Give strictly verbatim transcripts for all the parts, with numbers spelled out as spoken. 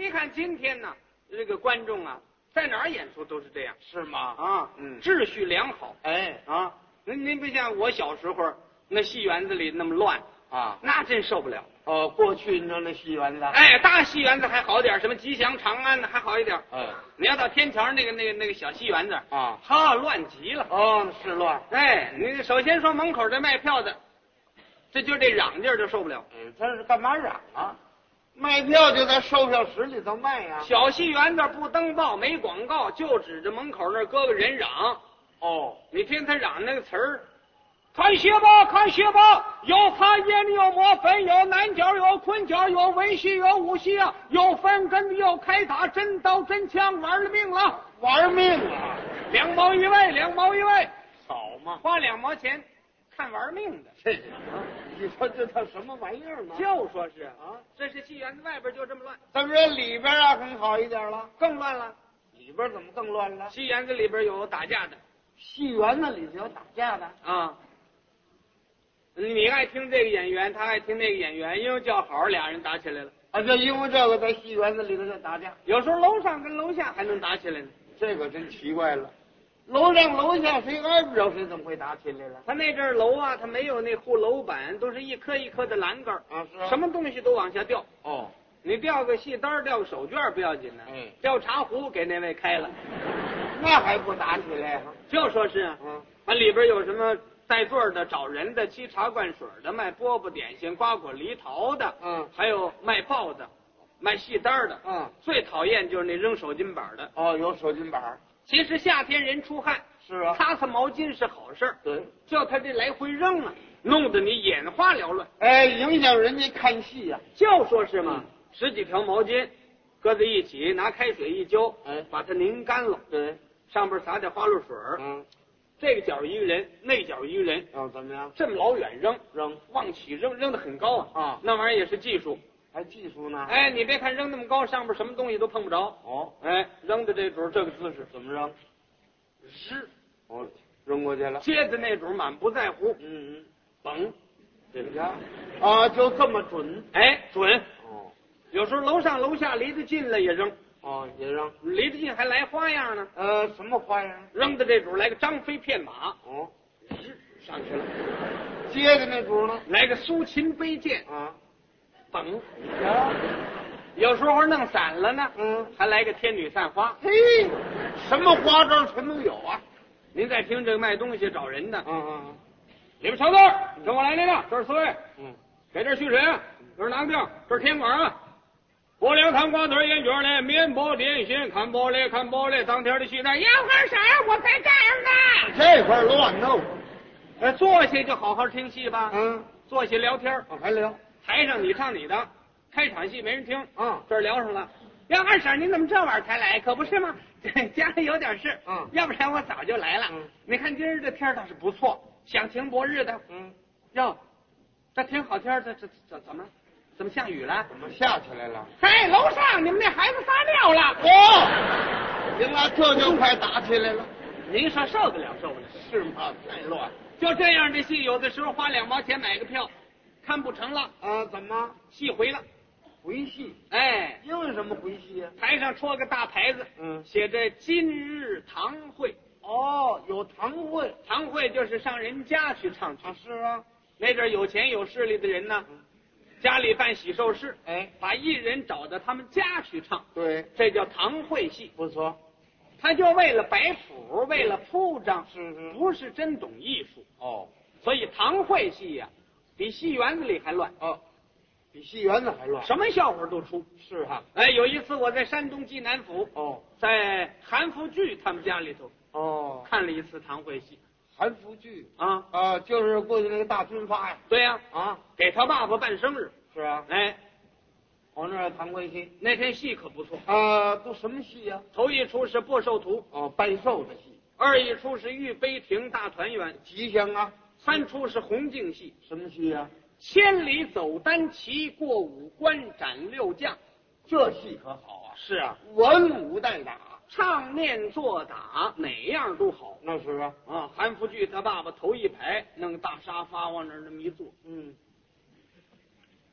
你看今天呢，这个观众啊，在哪儿演出都是这样， 是吗？ 啊， 嗯， 秩序良好。 哎啊，您您不像我小时候那戏园子里那么乱啊， 那真受不了。 哦，过去你说那戏园子， 哎，大戏园子还好点，什么吉祥长安的还好一点。 哎， 你要到天桥那个那个那个小戏园子啊， 哈，乱极了。 哦，是乱。 哎，你首先说门口这卖票的，这就这嚷劲儿就受不了。 嗯，他是干嘛嚷啊？卖票就在售票室里头卖呀、啊。 小戏园子不登报没广告，就指着门口那儿搁个人嚷。 哦， 你听他嚷那个词儿。看鞋吧，看鞋吧，有擦烟的，有抹粉，有南角，有昆角，有文戏，有武戏啊，有分根的，有开打，真刀真枪，玩了命了， 玩命啊！ 两毛一位，两毛一位， 少吗？ 花两毛钱看玩命的， 这是啊！你说这他什么玩意儿呢？ 就说是啊， 这是戏园子外边就这么乱， 怎么说里边啊很好一点了？ 更乱了。 里边怎么更乱了？ 戏园子里边有打架的， 戏园子里头有打架的啊。你爱听这个演员，他爱听那个演员，因为叫好，俩人打起来了啊！就因为这个，在戏园子里头就打架， 有时候楼上跟楼下还能打起来呢。 这个真奇怪了，楼上楼下谁挨不着谁，怎么会打起来了？ 他那阵楼啊，他没有那护楼板，都是一颗一颗的栏杆啊，是啊， 什么东西都往下掉。 哦， 你掉个戏单，掉个手绢不要紧呢， 嗯， 掉茶壶给那位开了， 那还不打起来？ 就说是啊， 嗯， 它里边有什么？带座的、找人的、沏茶灌水的、卖饽饽点心、瓜果梨桃的， 嗯， 还有卖报的、卖戏单的， 嗯， 最讨厌就是那扔手巾板的。 哦，有手巾板。 其实夏天人出汗， 是啊， 擦擦毛巾是好事儿。 对， 就他这来回扔啊，弄得你眼花缭乱。 哎，影响人家看戏呀、 啊。就说是嘛，嗯、十几条毛巾搁在一起，拿开水一浇， 哎， 把它拧干了， 对， 上边撒点花露水， 嗯。 这个角一个人，那角一个人， 哦，怎么样？ 这么老远扔， 扔， 往起扔，扔得很高啊！ 啊， 那玩意儿也是技术， 还技术呢？ 哎，你别看扔那么高，上边什么东西都碰不着。 哦， 哎，扔的这主这个姿势怎么扔？ 是， 哦，扔过去了。 接的那主满不在乎， 嗯嗯， 嘣， 这个啊，就这么准？ 哎，准。 哦， 有时候楼上楼下离得近了也扔。 哦，也扔， 离得近还来花样呢。 呃，什么花样？ 扔的这主来个张飞骗马， 哦， 上去了。 接的那主呢？ 来个苏秦背剑啊， 嘣， 啊， 有时候弄散了呢。 嗯， 还来个天女散花。 嘿，什么花招全都有啊！ 您再听这个卖东西找人的， 嗯嗯， 里边瞧字，跟我来那个，这是四位， 嗯， 给这续水，这是哪个病？这是天管啊。过两汤瓜子烟卷嘞，面包点心，看包嘞看包嘞，当天的戏台，要干啥？我才这样的。 这块乱弄。 哎，坐下就好好听戏吧。 嗯， 坐下聊天。 我还聊。 台上你唱你的，开场戏没人听。 嗯， 这儿聊上了。要二婶，您怎么这晚上才来？可不是吗？家里有点事。 嗯， 要不然我早就来了。 嗯， 你看今儿这天倒是不错，响晴博日的。 嗯， 哟，这挺好天，这这这怎么？怎么下雨了？ 怎么下起来了？ 嘿，楼上你们那孩子撒尿了！ 哦，行了，这就快打起来了。 您说受得了受不了？ 是吗？太乱。 就这样的戏，有的时候花两毛钱买个票，看不成了啊？怎么？ 戏回了， 回戏？ 哎， 因为什么回戏呀、啊？ 台上戳个大牌子， 嗯， 写着今日堂会。 哦，有堂会， 堂会就是上人家去唱去。 啊，是啊， 那阵有钱有势力的人呢。嗯，家里办喜寿事， 哎， 把艺人找到他们家去唱， 对， 这叫堂会戏， 不错。 他就为了摆谱，为了铺张， 是是， 不是真懂艺术哦。 所以堂会戏呀、啊，比戏园子里还乱哦，比戏园子还乱， 什么笑话都出。 是哈、啊， 哎，有一次我在山东济南府， 哦， 在韩复榘他们家里头， 哦， 看了一次堂会戏。 韩复榘啊啊，就是过去那个大军阀呀。 对呀、 啊，啊， 给他爸爸办生日。 是啊， 哎， 我那儿堂会戏， 那天戏可不错啊，都什么戏呀、 啊？头一出是播寿图， 哦，拜寿的戏； 二一出是御碑亭大团圆， 吉祥啊； 三出是红净戏， 什么戏呀、啊？ 千里走单骑，过五关斩六将， 这戏可好啊！ 是啊， 文武带打， 唱念做打，哪样都好。 那是啊， 啊，韩复榘他爸爸头一排弄大沙发往那儿那么一坐， 嗯。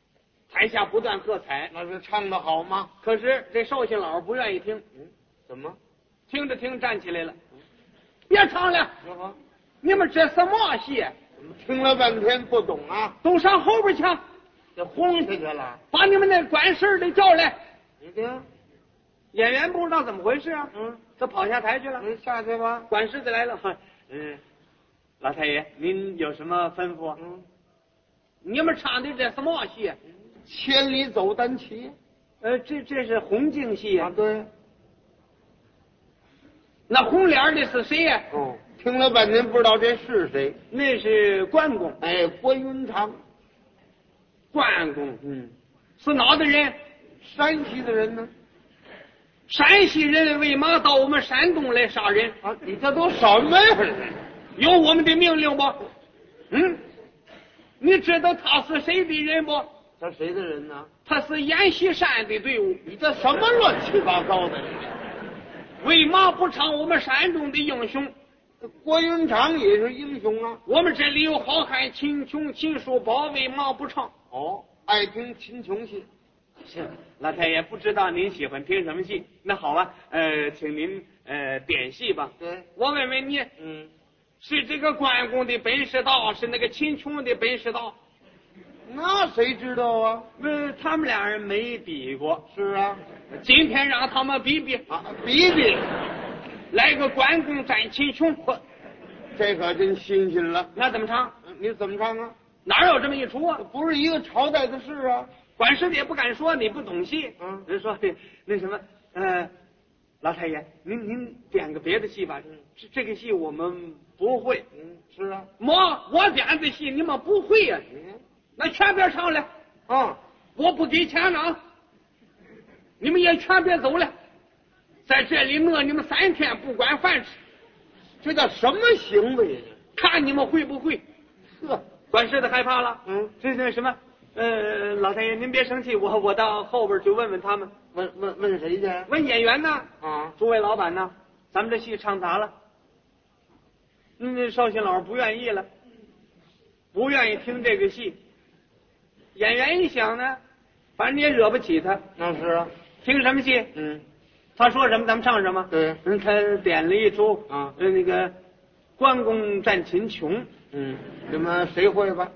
台下不断喝彩。 那是唱的好吗？ 可是这寿星老不愿意听， 嗯，怎么？ 听着听站起来了，别唱了， 怎么？ 你们这什么戏？ 怎么听了半天不懂啊？ 都上后边去， 这轰下去了。 把你们那管事的叫来。 你听， 演员不知道怎么回事啊， 嗯， 他跑下台去了。 你下去吧。 管事的来了，嗯，老太爷，您有什么吩咐？ 嗯， 你们唱的这什么戏？ 千里走单骑。 呃，这这是红净戏啊，对。 那红脸的是谁呀？ 哦，听了半天不知道这是谁。 那是关公。 哎，关云长。 关公， 嗯， 是哪的人？ 山西的人呢？ 山西人为嘛到我们山东来杀人？ 啊，你这都什么呀？ 有我们的命令不？嗯，你知道他是谁的人不？ 他谁的人呢？ 他是阎锡山的队伍。 你这什么乱七八糟的？ 为嘛不唱我们山东的英雄？ 关云长也是英雄啊。 我们这里有好汉秦琼、秦叔宝，为嘛不唱？ 哦，爱听秦琼戏。 是，老太爷不知道您喜欢听什么戏？那好吧，呃，请您呃点戏吧。 对， 我问问你， 嗯， 是这个关公的本事大，是那个秦琼的本事大？ 那谁知道啊？ 呃，他们俩人没比过。 是啊， 今天让他们比比啊，比比， 来个关公战秦琼， 这可真新鲜了。 那怎么唱？ 你怎么唱啊？ 哪有这么一出啊？ 不是一个朝代的事啊。 管事的也不敢说你不懂戏。 嗯， 人说那什么，呃，老太爷，您您点个别的戏吧。 嗯， 这这个戏我们不会。 嗯，是啊。 我我点的戏你们不会呀、啊？ 嗯， 那全别唱了。 啊， 我不给钱了，你们也全别走了，在这里饿你们三天不管饭吃。 这叫什么行为？ 看你们会不会？ 呵， 管事的害怕了。 嗯， 这那什么，呃，老太爷您别生气，我我到后边去问问他们。 问问问谁去？ 问演员呢？ 啊， 诸位老板呢？咱们这戏唱砸了。嗯，那绍兴老不愿意了，不愿意听这个戏。演员一想呢，反正你也惹不起他。 那是啊。 听什么戏？ 嗯， 他说什么咱们唱什么。 对， 嗯，他点了一出啊， 呃，那个关公战秦琼。 嗯，你们谁会吧？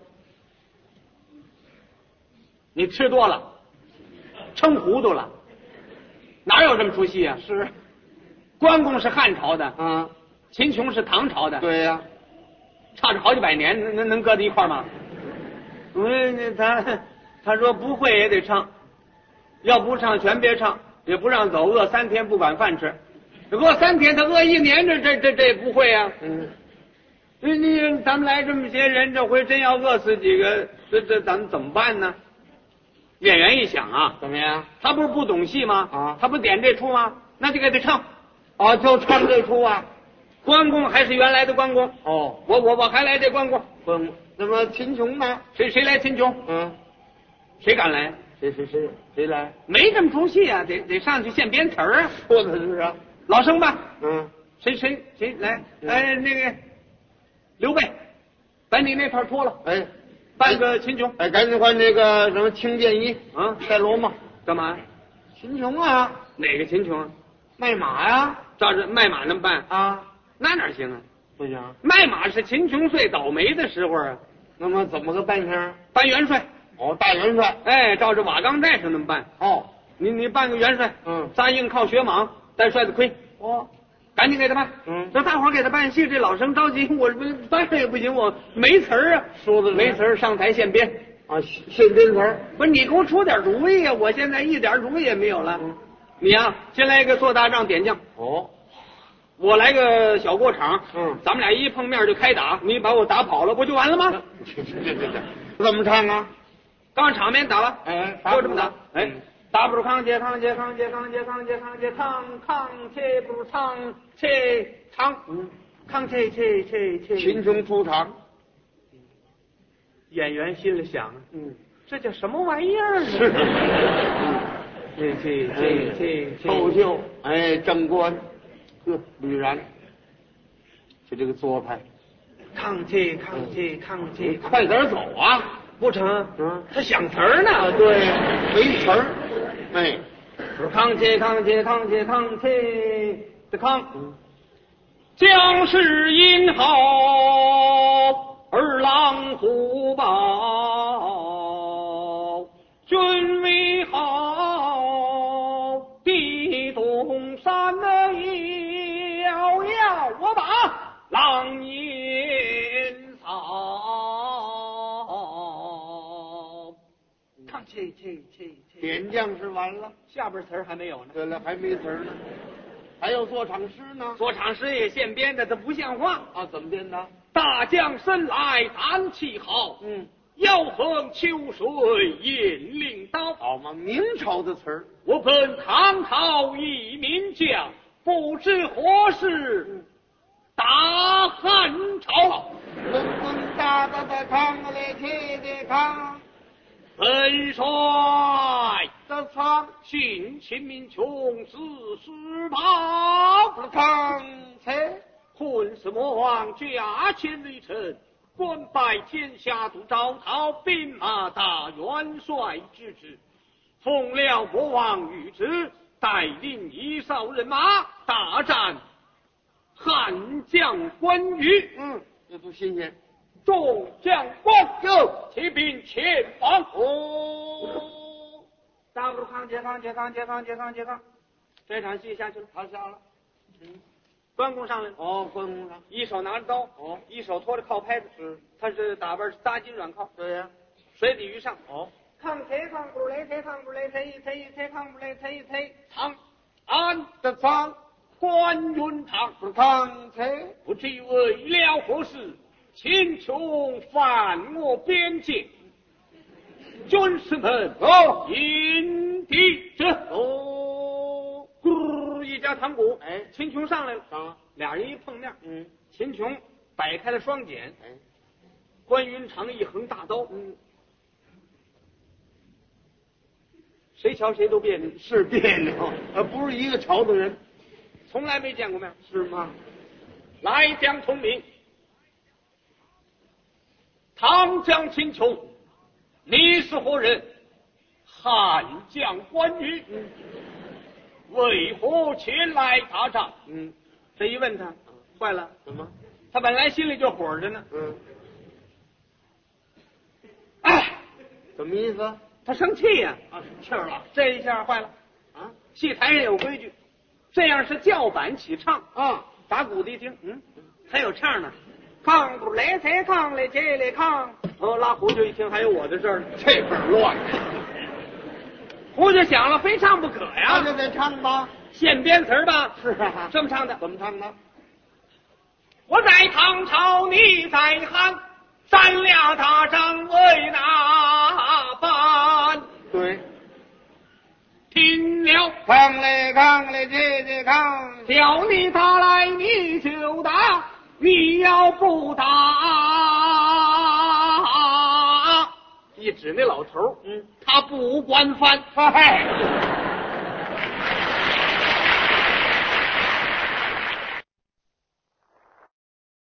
你吃多了，撑糊涂了，哪有这么出戏啊？ 是， 关公是汉朝的， 啊， 秦琼是唐朝的， 对呀、啊， 差着好几百年，能能能搁在一块吗？嗯，他他说不会也得唱，要不唱全别唱，也不让走，饿三天不管饭吃，饿三天他饿一年，这这这这也不会啊。 嗯， 你你咱们来这么些人，这回真要饿死几个，这这咱们怎么办呢？演员一想啊， 怎么样？ 他不是不懂戏吗？ 啊， 他不点这出吗？那就给他唱。 哦，就唱这出啊。 关公还是原来的关公。 哦， 我我我还来这关公。 关公，那么秦琼呢？ 谁谁来秦琼？ 嗯， 谁敢来？ 谁谁谁谁来？ 没这么出戏啊，得得上去现编词儿啊。 说的是啊。 老生吧。 嗯， 谁谁谁来？ 嗯、 哎，那个刘备，把你那套脱了。 哎。 扮个秦琼， 哎，赶紧换这个什么青箭衣啊， 戴罗帽， 干嘛？ 秦琼啊， 哪个秦琼啊？ 卖马呀， 照着卖马那么办啊？ 那哪行啊？ 不行， 卖马是秦琼最倒霉的时候啊。 那么怎么个扮相？ 扮元帅。 哦，大元帅。 哎，照着瓦岗寨上那么办。 哦， 你你扮个元帅， 嗯， 扎硬靠血蟒，戴帅子盔。 哦， 赶紧给他办。 嗯， 让大伙儿给他办戏，这老生着急，我办也不行，我没词儿啊。 说的没词儿，上台现编啊，现编词儿。 不是你给我出点主意呀、啊！我现在一点主意也没有了。嗯、你呀、啊，先来一个做大仗点将。 哦， 我来个小过场。 嗯， 咱们俩一碰面就开打，你把我打跑了，不就完了吗？ 这这这这怎么唱啊？ 刚场面打了， 哎， 就这么打。哎。 嗯， 打不如扛街扛街扛街扛街扛街扛街扛扛切不如唱切唱， 嗯， 扛切切切切。 秦琼出场， 演员心里想， 嗯， 这叫什么玩意儿呢？ 是， 这这这这透秀，哎，正官，呵，吕然，就这个做派， 扛切扛切扛切， 快点走啊！ 不成， 嗯， 他想词儿呢。 啊，对，没词儿。哎， 是康切康切康切康切的康，将士殷好，儿郎虎豹，君为好，地动山内摇摇，我把狼烟扫。康切切切切， 点将是完了。 下边词儿还没有呢。 对了，还没词儿呢，还要做场诗呢。 做场诗也现编的，它不像话。 啊，怎么编的？ 大将身来胆气好， 嗯， 腰横秋水引领刀。 好嘛，明朝的词儿。 我本唐朝一名将，不知何时打汉朝。 噔噔哒哒哒，康来切的康， 本帅的仓殉秦民穷，死尸袍。 的康切， 困死魔王驾千里程，官拜天下都招讨兵马大元帅之职，奉了魔王谕旨，带领一哨人马大战汉将关羽。 嗯，这不新鲜。 众将官有骑兵前方。哦，大不康接康接康接康接康接康，这场戏下去了， 他下了。嗯， 关公上来了。 哦，关公上， 一手拿着刀， 哦， 一手托着靠拍子， 是， 他是打扮搭金软靠， 对呀、 水底鱼上。 哦， 抗车抗不来车抗不来车一车一车抗不来车一车长安的仓关云长， 的康切， 不知为了何事，秦琼犯我边界，军士们哦， 引敌者。哦，咕一家堂鼓， 哎， 秦琼上来了， 上了。 俩人一碰面， 嗯， 秦琼摆开了双锏， 哎， 关云长一横大刀， 嗯， 谁瞧谁都别扭， 是别扭，呃，不是一个朝的人， 从来没见过面。 是吗？ 来将同名，唐将秦琼，你是何人？汉将关羽， 嗯， 为何前来打仗？ 嗯， 这一问他，坏了， 怎么？ 他本来心里就火着呢。 嗯， 哎， 什么意思？ 他生气呀、 啊，气儿了这一下坏了。 啊戏台上有规矩，这样是叫板起唱。 啊！ 打鼓的一听，嗯，还有唱呢。抗不来才抗来这来抗。哦，拉胡就一听还有我的事儿呢。 这份乱， 胡就想了，非唱不可呀。 那就得唱吧。 现编词儿吧？ 是啊， 这么唱的。 怎么唱的？ 我在唐朝，你在汉，咱俩打仗为哪般？ 对， 听了康来康来这这康， 叫你打来你就打，你要不打，一指那老头儿， 嗯， 他不管饭。 嗨。